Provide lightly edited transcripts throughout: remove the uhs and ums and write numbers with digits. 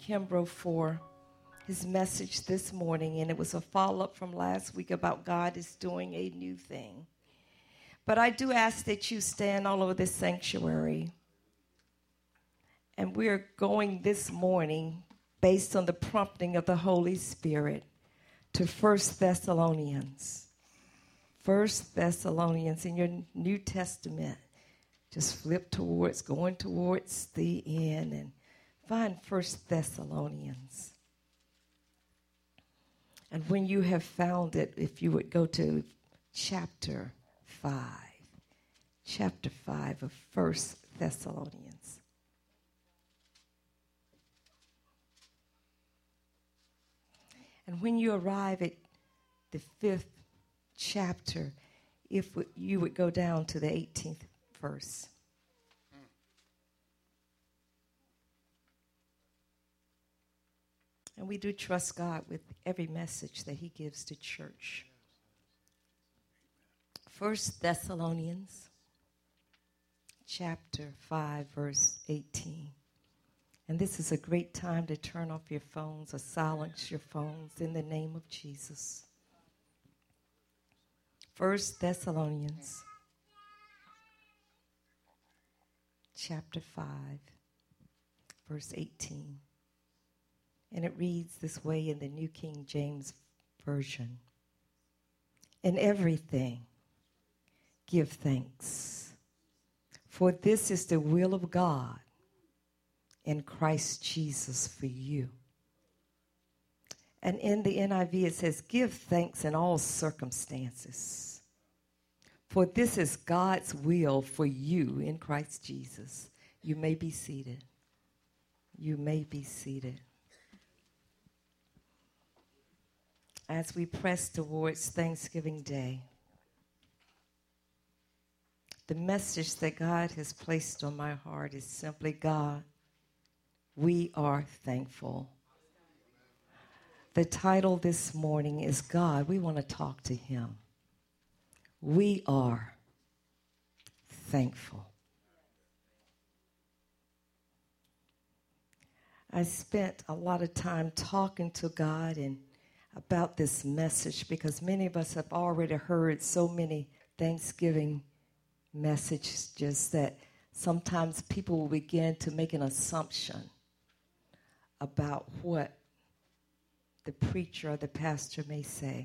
Kimbrough for his message this morning, and it was a follow-up from last week about God is doing a new thing. But I do ask that you stand all over this sanctuary, and we're going this morning, based on the prompting of the Holy Spirit, to 1 Thessalonians. 1 Thessalonians in your New Testament. Just flip going towards the end, and find 1 Thessalonians. And when you have found it, if you would go to chapter 5 of 1 Thessalonians. And when you arrive at the 5th chapter, if you would go down to the 18th verse. And we do trust God with every message that he gives to church. 1 Thessalonians chapter 5, verse 18. And this is a great time to turn off your phones or silence your phones in the name of Jesus. 1 Thessalonians chapter 5, verse 18. And it reads this way in the New King James Version. In everything, give thanks, for this is the will of God in Christ Jesus for you. And in the NIV it says, give thanks in all circumstances, for this is God's will for you in Christ Jesus. You may be seated. You may be seated. As we press towards Thanksgiving Day, the message that God has placed on my heart is simply, God, we are thankful. The title this morning is God, we want to talk to him. We are thankful. I spent a lot of time talking to God and about this message because many of us have already heard so many Thanksgiving messages that sometimes people will begin to make an assumption about what the preacher or the pastor may say.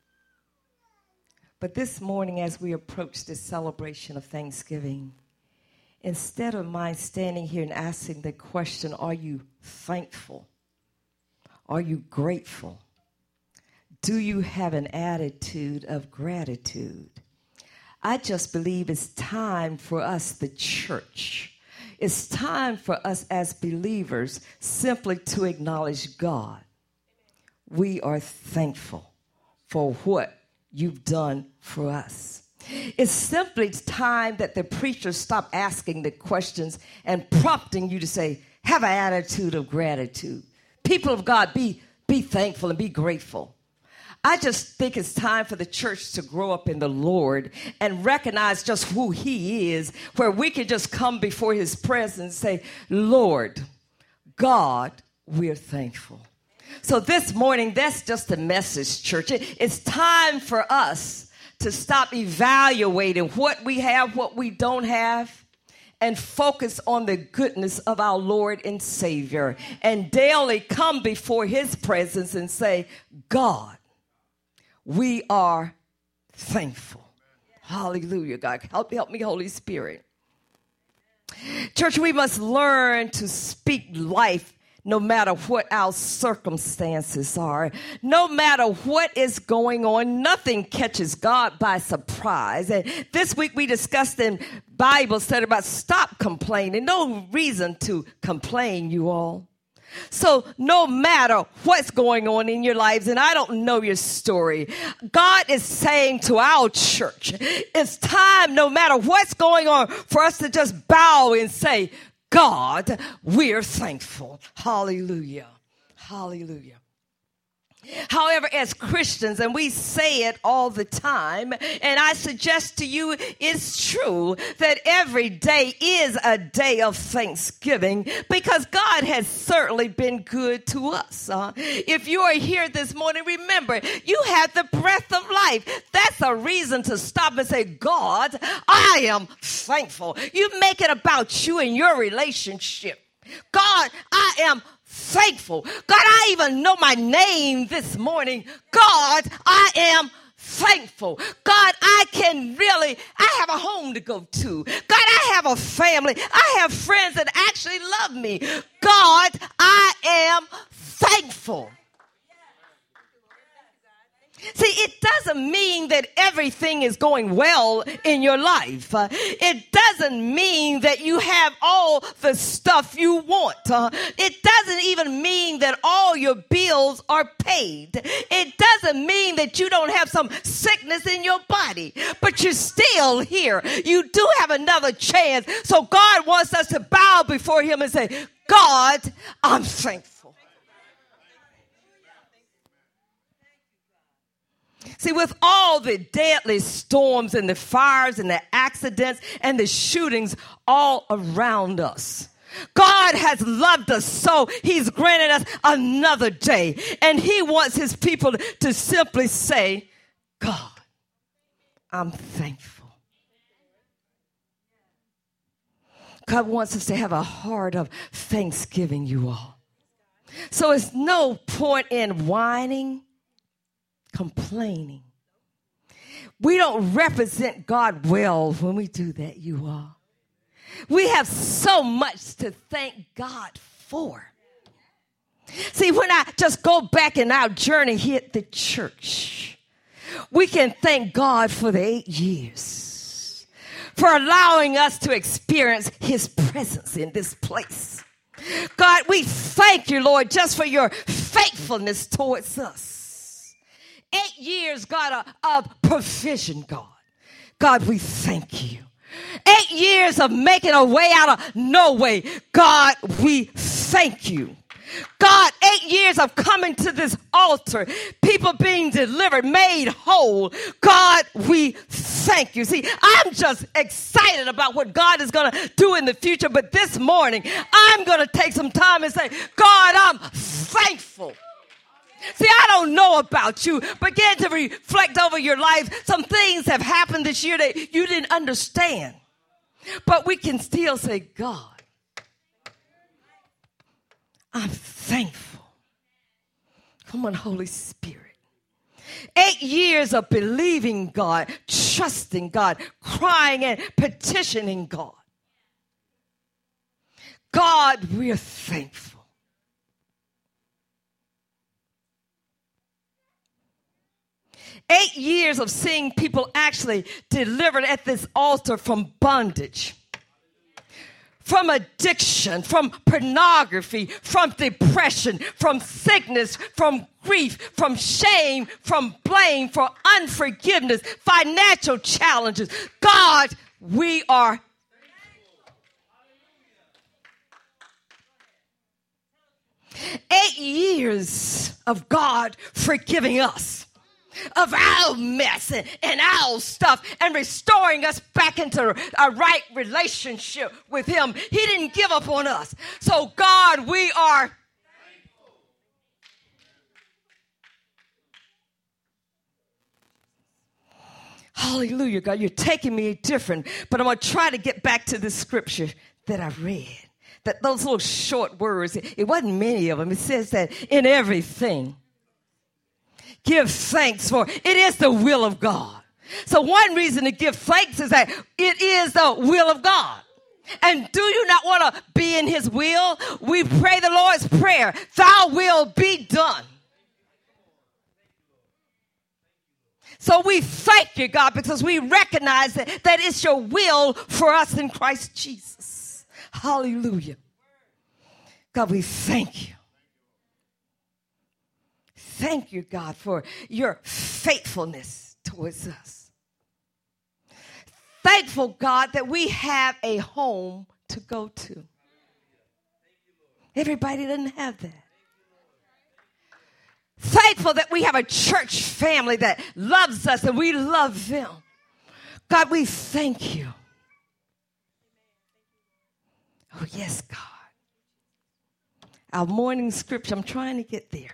But this morning, as we approach this celebration of Thanksgiving, instead of my standing here and asking the question, are you thankful? Are you grateful? Do you have an attitude of gratitude? I just believe it's time for us, the church. It's time for us as believers simply to acknowledge God. We are thankful for what you've done for us. It's simply time that the preacher stop asking the questions and prompting you to say, have an attitude of gratitude. People of God, be thankful and be grateful. I just think it's time for the church to grow up in the Lord and recognize just who he is, where we can just come before his presence and say, Lord, God, we're thankful. So this morning, that's just a message, church. It's time for us to stop evaluating what we have, what we don't have, and focus on the goodness of our Lord and Savior, and daily come before his presence and say, God, we are thankful. Hallelujah, God. Help me, Holy Spirit. Church, we must learn to speak life no matter what our circumstances are. No matter what is going on, nothing catches God by surprise. And this week we discussed in Bible study about stop complaining. No reason to complain, you all. So no matter what's going on in your lives, and I don't know your story, God is saying to our church, it's time, no matter what's going on, for us to just bow and say, God, we're thankful. Hallelujah. Hallelujah. However, as Christians, and we say it all the time, and I suggest to you it's true that every day is a day of thanksgiving because God has certainly been good to us. If you are here this morning, remember, you have the breath of life. That's a reason to stop and say, God, I am thankful. You make it about you and your relationship. God, I am thankful. God, I even know my name this morning. God, I am thankful. God, I have a home to go to. God, I have a family. I have friends that actually love me. God, I am thankful. See, it doesn't mean that everything is going well in your life. It doesn't mean that you have all the stuff you want. It doesn't even mean that all your bills are paid. It doesn't mean that you don't have some sickness in your body, but you're still here. You do have another chance. So God wants us to bow before him and say, God, I'm thankful. See, with all the deadly storms and the fires and the accidents and the shootings all around us, God has loved us so he's granted us another day. And he wants his people to simply say, God, I'm thankful. God wants us to have a heart of thanksgiving, you all. So it's no point in whining, complaining. We don't represent God well when we do that, you all. We have so much to thank God for. See, when I just go back in our journey here at the church, we can thank God for the 8 years, for allowing us to experience his presence in this place. God, we thank you, Lord, just for your faithfulness towards us. 8 years, God, of provision, God. God, we thank you. 8 years of making a way out of no way. God, we thank you. God, 8 years of coming to this altar, people being delivered, made whole. God, we thank you. See, I'm just excited about what God is going to do in the future. But this morning, I'm going to take some time and say, God, I'm thankful. See, I don't know about you. Begin to reflect over your life. Some things have happened this year that you didn't understand. But we can still say, God, I'm thankful. Come on, Holy Spirit. 8 years of believing God, trusting God, crying and petitioning God. God, we're thankful. 8 years of seeing people actually delivered at this altar from bondage, from addiction, from pornography, from depression, from sickness, from grief, from shame, from blame, for unforgiveness, financial challenges. God, we are 8 years of God forgiving us of our mess and our stuff and restoring us back into a right relationship with him. He didn't give up on us. So God, we are hallelujah, God, you're taking me different, but I'm going to try to get back to the scripture that I read. That those little short words, it wasn't many of them. It says that in everything, give thanks, for it is the will of God. So one reason to give thanks is that it is the will of God. And do you not want to be in his will? We pray the Lord's Prayer, thy will be done. So we thank you, God, because we recognize that it's your will for us in Christ Jesus. Hallelujah. God, we thank you. Thank you, God, for your faithfulness towards us. Thankful, God, that we have a home to go to. Everybody doesn't have that. Thankful that we have a church family that loves us and we love them. God, we thank you. Oh, yes, God. Our morning scripture, I'm trying to get there,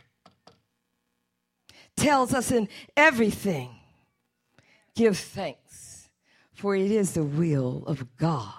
tells us in everything, give thanks, for it is the will of God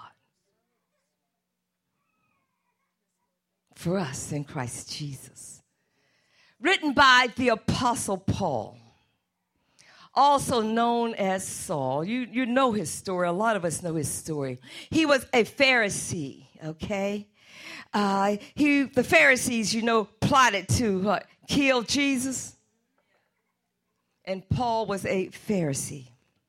for us in Christ Jesus. Written by the Apostle Paul, also known as Saul. You know his story. A lot of us know his story. He was a Pharisee, okay? The Pharisees, plotted to kill Jesus. And Paul was a Pharisee.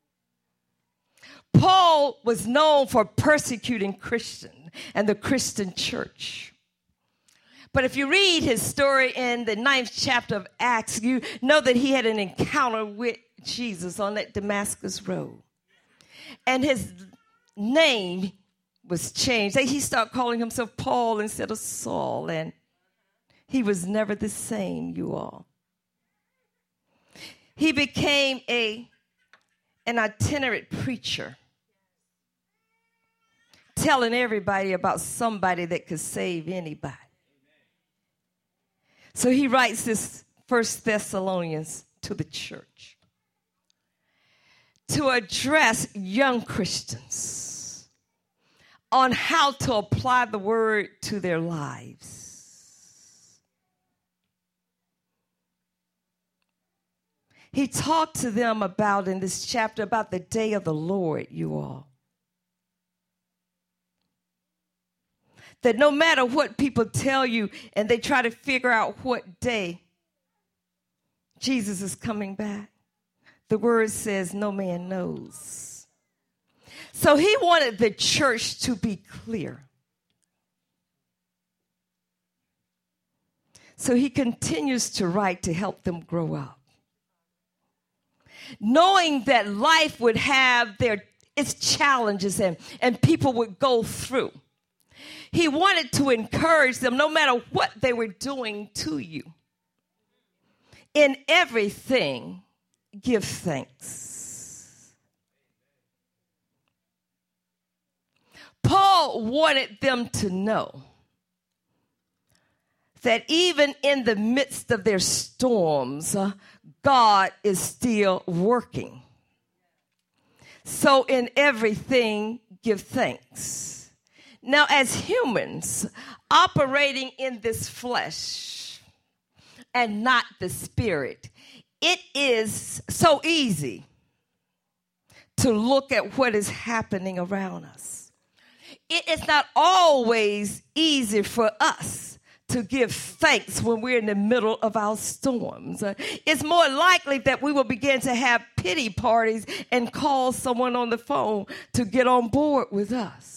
Paul was known for persecuting Christians and the Christian church. But if you read his story in the 9th chapter of Acts, you know that he had an encounter with Jesus on that Damascus road. And his name was changed. He started calling himself Paul instead of Saul. And he was never the same, you all. He became an itinerant preacher, telling everybody about somebody that could save anybody. So he writes this 1 Thessalonians to the church to address young Christians on how to apply the word to their lives. He talked to them about, in this chapter, about the day of the Lord, you all. That no matter what people tell you and they try to figure out what day Jesus is coming back, the word says no man knows. So he wanted the church to be clear. So he continues to write to help them grow up, knowing that life would have its challenges and people would go through. He wanted to encourage them, no matter what they were doing to you. In everything, give thanks. Paul wanted them to know that even in the midst of their storms, God is still working. So in everything, give thanks. Now, as humans operating in this flesh and not the spirit, it is so easy to look at what is happening around us. It is not always easy for us to give thanks when we're in the middle of our storms. It's more likely that we will begin to have pity parties and call someone on the phone to get on board with us.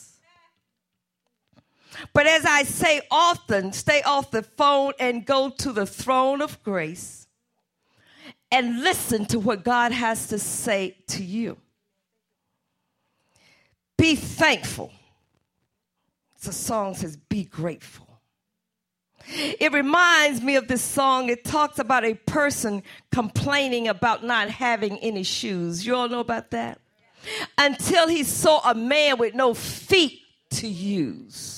But as I say often, stay off the phone and go to the throne of grace and listen to what God has to say to you. Be thankful. The song says, be grateful. It reminds me of this song. It talks about a person complaining about not having any shoes. You all know about that? Until he saw a man with no feet to use.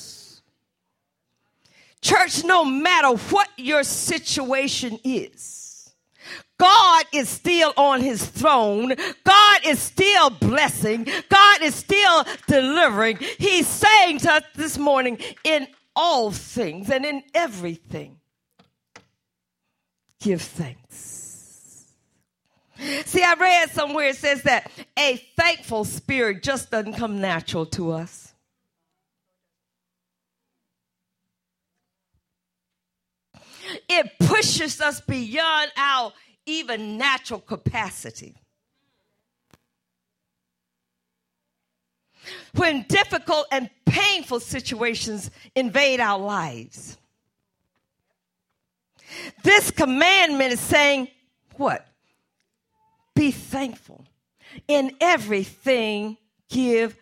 Church, no matter what your situation is, God is still on his throne. God is still blessing. God is still delivering. He's saying to us this morning, in all things and in everything, give thanks. See, I read somewhere it says that a thankful spirit just doesn't come natural to us. It pushes us beyond our even natural capacity. When difficult and painful situations invade our lives, this commandment is saying, what? Be thankful. In everything, give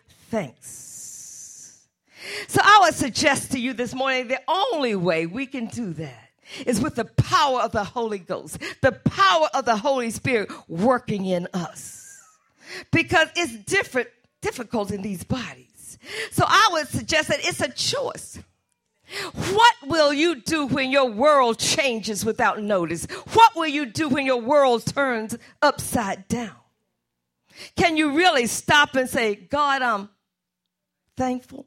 thanks. So I would suggest to you this morning, the only way we can do that is with the power of the Holy Ghost, the power of the Holy Spirit working in us. Because it's difficult in these bodies. So I would suggest that it's a choice. What will you do when your world changes without notice? What will you do when your world turns upside down? Can you really stop and say, God, I'm thankful?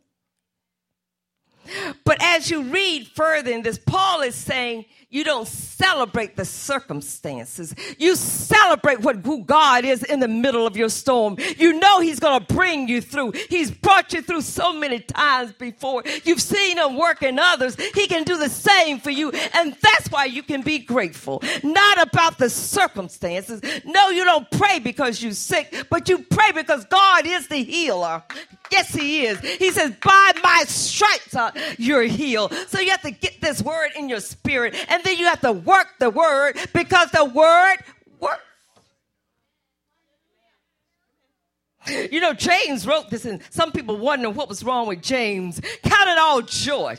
But as you read further in this, Paul is saying you don't celebrate the circumstances. You celebrate who God is in the middle of your storm. You know he's going to bring you through. He's brought you through so many times before. You've seen him work in others. He can do the same for you. And that's why you can be grateful. Not about the circumstances. No, you don't pray because you're sick, but you pray because God is the healer. Yes, he is. He says, by my stripes you're healed. So you have to get this word in your spirit, and then you have to work the word because the word works. You know, James wrote this, and some people wonder what was wrong with James. Count it all joy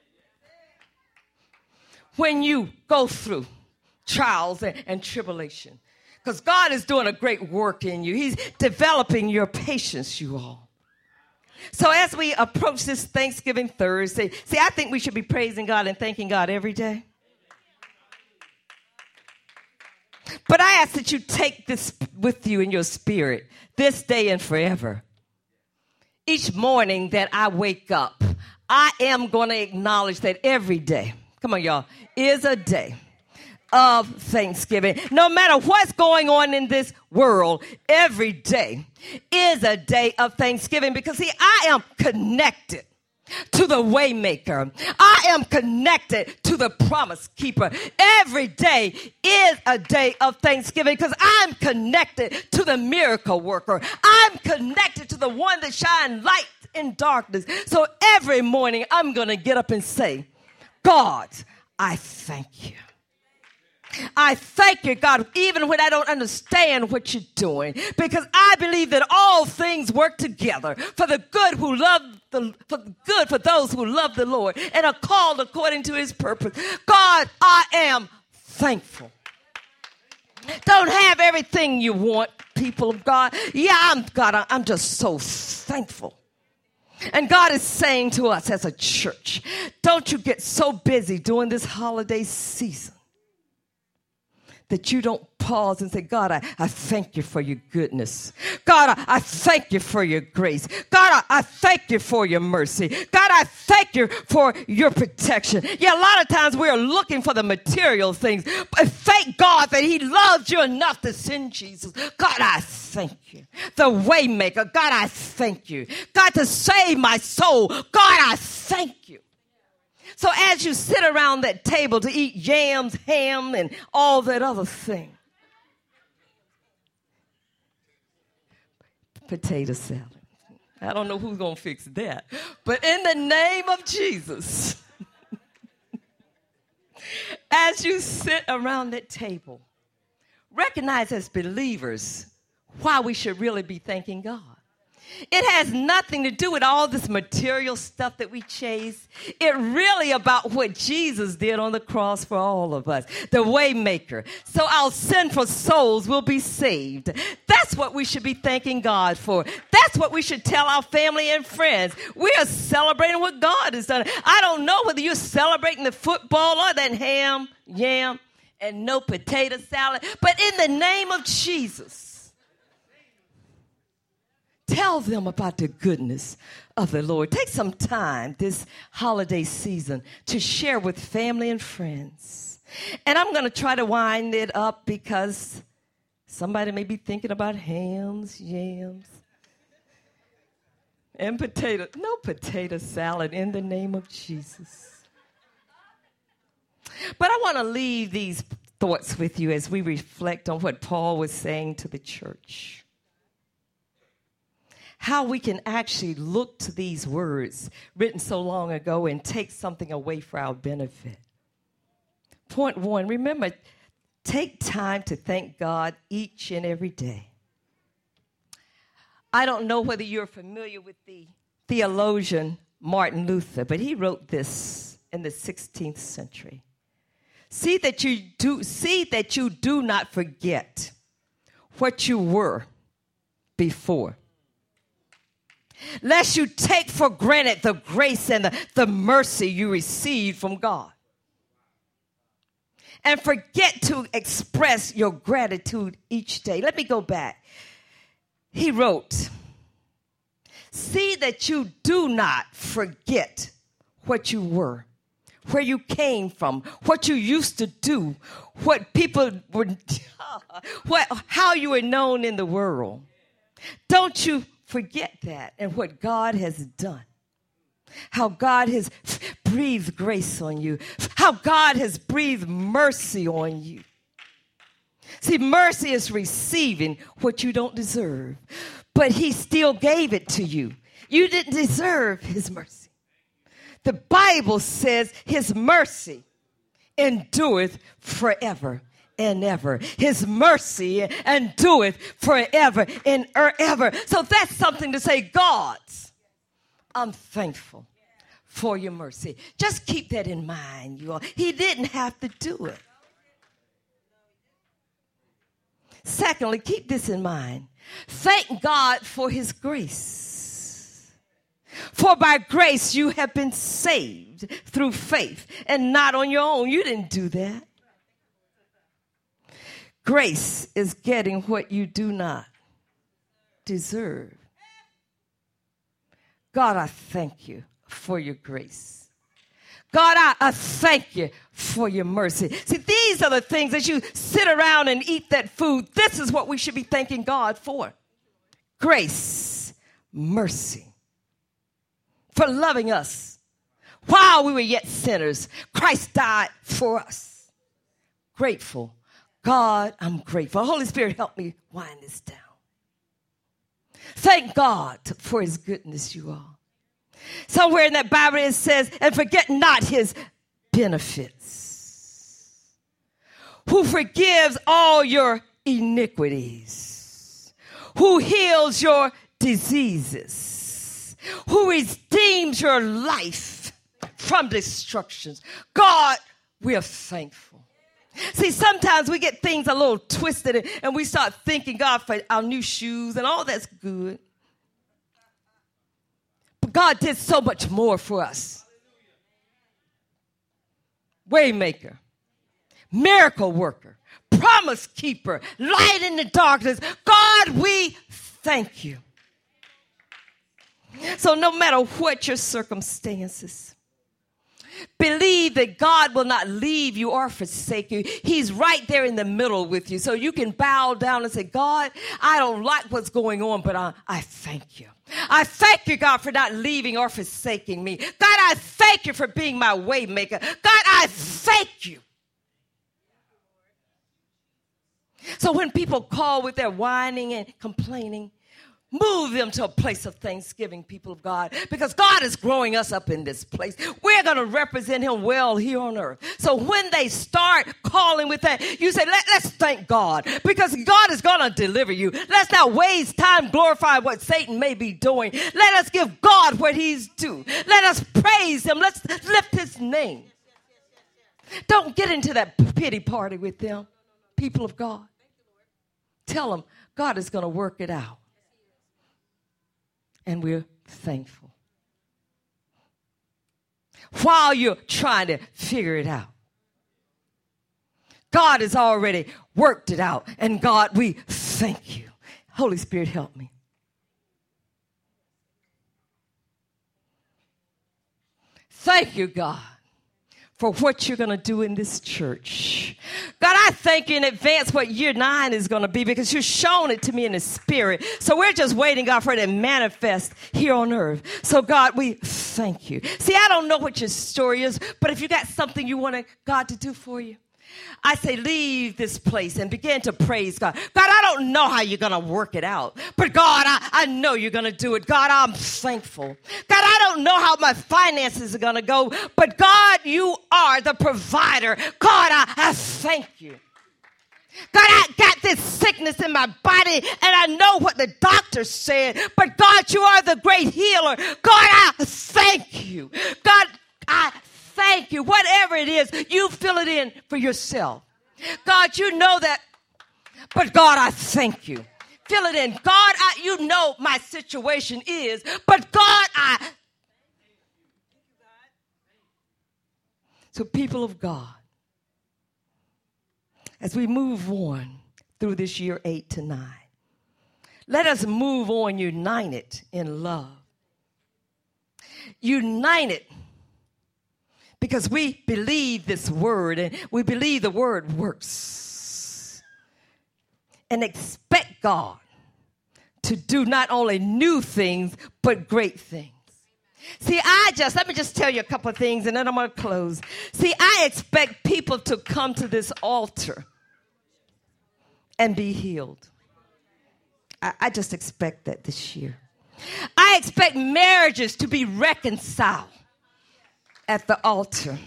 when you go through trials and tribulation, because God is doing a great work in you. He's developing your patience, you all. So as we approach this Thanksgiving Thursday, see, I think we should be praising God and thanking God every day. But I ask that you take this with you in your spirit this day and forever. Each morning that I wake up, I am going to acknowledge that every day, come on, y'all, is a day of Thanksgiving. No matter what's going on in this world, every day is a day of Thanksgiving, because see, I am connected to the Waymaker. I am connected to the Promise Keeper. Every day is a day of Thanksgiving because I'm connected to the Miracle Worker. I'm connected to the one that shines light in darkness. So every morning I'm going to get up and say, God, I thank you. I thank you, God, even when I don't understand what you're doing, because I believe that all things work together for the good for those who love the Lord and are called according to his purpose. God, I am thankful. Don't have everything you want, people of God. Yeah, I'm just so thankful. And God is saying to us as a church, don't you get so busy during this holiday season that you don't pause and say, God, I thank you for your goodness. God, I thank you for your grace. God, I thank you for your mercy. God, I thank you for your protection. Yeah, a lot of times we're looking for the material things, but thank God that he loved you enough to send Jesus. God, I thank you. The Waymaker, God, I thank you. God, to save my soul, God, I thank you. So as you sit around that table to eat yams, ham, and all that other thing, potato salad. I don't know who's going to fix that. But in the name of Jesus, as you sit around that table, recognize as believers why we should really be thanking God. It has nothing to do with all this material stuff that we chase. It's really about what Jesus did on the cross for all of us, the Waymaker. So our sinful souls will be saved. That's what we should be thanking God for. That's what we should tell our family and friends. We are celebrating what God has done. I don't know whether you're celebrating the football or that ham, yam, and no potato salad, but in the name of Jesus, tell them about the goodness of the Lord. Take some time this holiday season to share with family and friends. And I'm going to try to wind it up because somebody may be thinking about hams, yams, and potato. No potato salad in the name of Jesus. But I want to leave these thoughts with you as we reflect on what Paul was saying to the church. How we can actually look to these words written so long ago and take something away for our benefit. Point one, remember, take time to thank God each and every day. I don't know whether you're familiar with the theologian Martin Luther, but he wrote this in the 16th century. See that you do not forget what you were before. Lest you take for granted the grace and the mercy you received from God. And forget to express your gratitude each day. Let me go back. He wrote, see that you do not forget what you were, where you came from, what you used to do, what people were, how you were known in the world. Don't you forget that and what God has done. How God has breathed grace on you. How God has breathed mercy on you. See, mercy is receiving what you don't deserve, but he still gave it to you. You didn't deserve his mercy. The Bible says his mercy endureth forever and ever. His mercy endureth forever and ever. So that's something to say, God, I'm thankful for your mercy. Just keep that in mind, you all. He didn't have to do it. Secondly, keep this in mind. Thank God for his grace. For by grace you have been saved through faith and not on your own. You didn't do that. Grace is getting what you do not deserve. God, I thank you for your grace. God, I thank you for your mercy. See, these are the things as you sit around and eat that food. This is what we should be thanking God for. Grace, mercy, for loving us. While we were yet sinners, Christ died for us. Grateful. God, I'm grateful. Holy Spirit, help me wind this down. Thank God for his goodness, you all. Somewhere in that Bible it says, and forget not his benefits, who forgives all your iniquities, who heals your diseases, who redeems your life from destructions. God, we are thankful. See, sometimes we get things a little twisted and we start thanking God for our new shoes and all that's good. But God did so much more for us. Waymaker, miracle worker, promise keeper, light in the darkness. God, we thank you. So no matter what your circumstances, believe that God will not leave you or forsake you. He's right there in the middle with you. So you can bow down and say, God, I don't like what's going on, but I thank you. I thank you, God, for not leaving or forsaking me. God, I thank you for being my way maker. God, I thank you. So when people call with their whining and complaining, move them to a place of thanksgiving, people of God, because God is growing us up in this place. We're going to represent him well here on earth. So when they start calling with that, you say, let's thank God, because God is going to deliver you. Let's not waste time glorifying what Satan may be doing. Let us give God what he's due. Let us praise him. Let's lift his name. Don't get into that pity party with them, people of God. Tell them God is going to work it out. And we're thankful. While you're trying to figure it out, God has already worked it out. And God, we thank you. Holy Spirit, help me. Thank you, God, for what you're going to do in this church. God, I thank you in advance what year 9 is going to be, because you've shown it to me in the spirit. So we're just waiting, God, for it to manifest here on earth. So, God, we thank you. See, I don't know what your story is, but if you got something you want God to do for you, I say leave this place and begin to praise God. God, I don't know how you're going to work it out, but God, I know you're going to do it. God, I'm thankful. God, I don't know how my finances are going to go, but God, you are the provider. God, I thank you. God, I got this sickness in my body, and I know what the doctor said, but God, you are the great healer. God, I thank you. God, I thank you. Whatever it is, you fill it in for yourself. God, you know that. But God, I thank you. Fill it in. God, you know my situation is. But God, So people of God, as we move on through this year 8 to 9, let us move on united in love. United because we believe this word and we believe the word works. And expect God to do not only new things, but great things. See, let me just tell you a couple of things and then I'm going to close. See, I expect people to come to this altar and be healed. I just expect that this year. I expect marriages to be reconciled at the altar.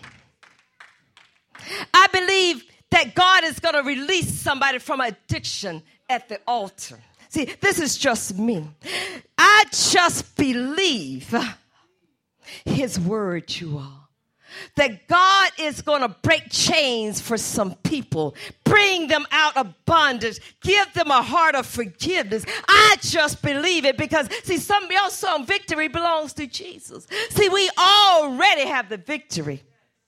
I believe that God is going to release somebody from addiction at the altar. See, this is just me. I just believe his word, you all. That God is going to break chains for some people, bring them out of bondage, give them a heart of forgiveness. I just believe it because, see, some of your song, victory belongs to Jesus. See, we already have the victory.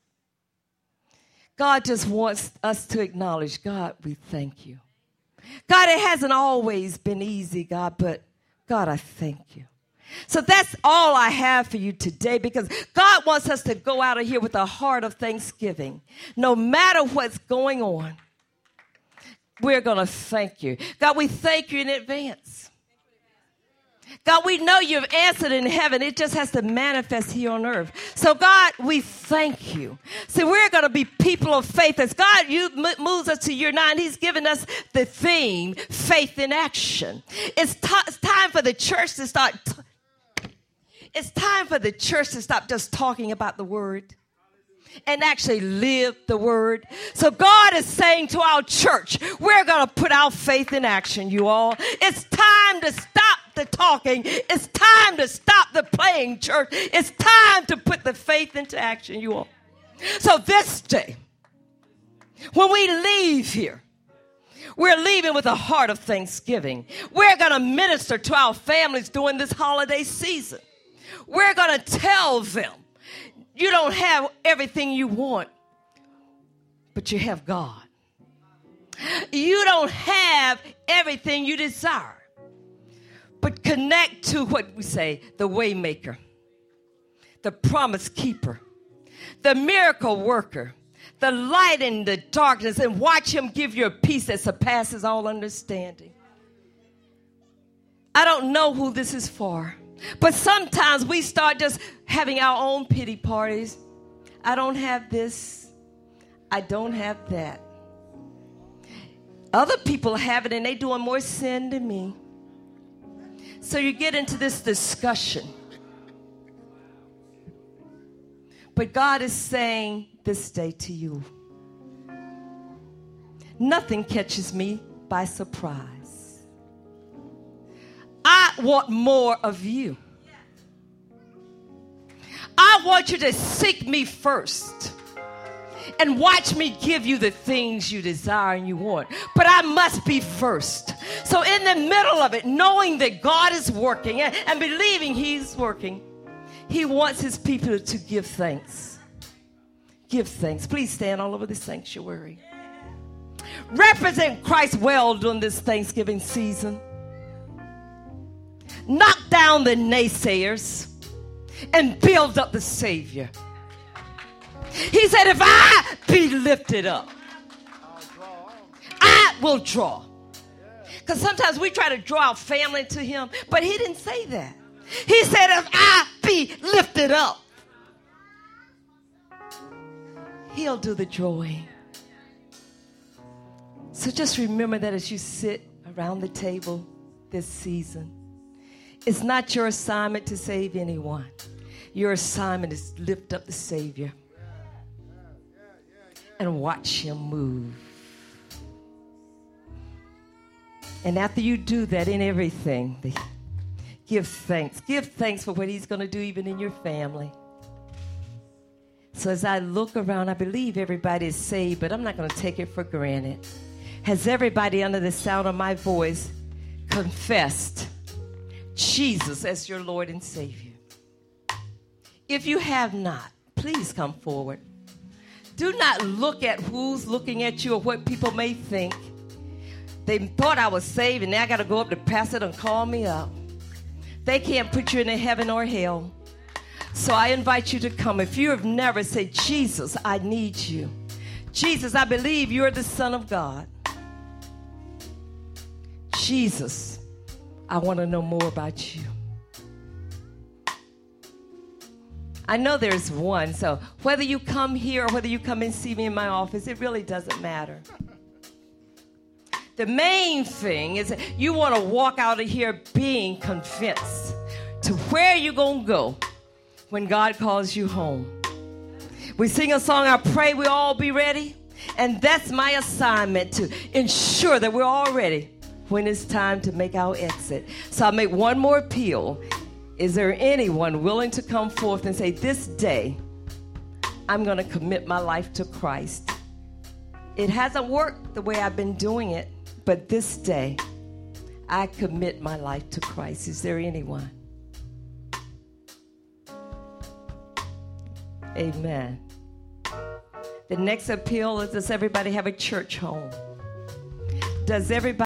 God just wants us to acknowledge, God, we thank you. God, it hasn't always been easy, God, but God, I thank you. So that's all I have for you today because God wants us to go out of here with a heart of thanksgiving. No matter what's going on, we're going to thank you. God, we thank you in advance. God, we know you've answered in heaven. It just has to manifest here on earth. So, God, we thank you. See, we're going to be people of faith. As God moves us to year 9, he's given us the theme, faith in action. It's time for the church to start. It's time for the church to stop just talking about the word and actually live the word. So God is saying to our church, we're going to put our faith in action, you all. It's time to stop the talking. It's time to stop the playing, church. It's time to put the faith into action, you all. So this day, when we leave here, we're leaving with a heart of thanksgiving. We're going to minister to our families during this holiday season. We're going to tell them, you don't have everything you want, but you have God. You don't have everything you desire, but connect to what we say, the way maker, the promise keeper, the miracle worker, the light in the darkness, and watch him give you a peace that surpasses all understanding. I don't know who this is for. But sometimes we start just having our own pity parties. I don't have this. I don't have that. Other people have it and they're doing more sin than me. So you get into this discussion. But God is saying this day to you, nothing catches me by surprise. I want more of you. I want you to seek me first and watch me give you the things you desire and you want. But I must be first. So in the middle of it, knowing that God is working and believing he's working, he wants his people to give thanks. Give thanks. Please stand all over this sanctuary. Represent Christ well during this Thanksgiving season. Knock down the naysayers and build up the Savior. He said, if I be lifted up, I will draw. Because sometimes we try to draw our family to him, but he didn't say that. He said, if I be lifted up, he'll do the drawing. So just remember that as you sit around the table this season, it's not your assignment to save anyone. Your assignment is to lift up the Savior and watch him move. And after you do that in everything, give thanks. Give thanks for what he's going to do even in your family. So as I look around, I believe everybody is saved, but I'm not going to take it for granted. Has everybody under the sound of my voice confessed Jesus as your Lord and Savior? If you have not, please come forward. Do not look at who's looking at you or what people may think. They thought I was saved, and now I got to go up to pastor and call me up. They can't put you in heaven or hell. So I invite you to come. If you have never said, Jesus, I need you. Jesus, I believe you're the Son of God. Jesus, I want to know more about you. I know there's one, so whether you come here or whether you come and see me in my office, it really doesn't matter. The main thing is that you want to walk out of here being convinced to where you're going to go when God calls you home. We sing a song, I pray we all be ready. And that's my assignment, to ensure that we're all ready when it's time to make our exit. So I'll make one more appeal. Is there anyone willing to come forth and say, this day, I'm going to commit my life to Christ? It hasn't worked the way I've been doing it, but this day, I commit my life to Christ. Is there anyone? Amen. The next appeal is, does everybody have a church home? Does everybody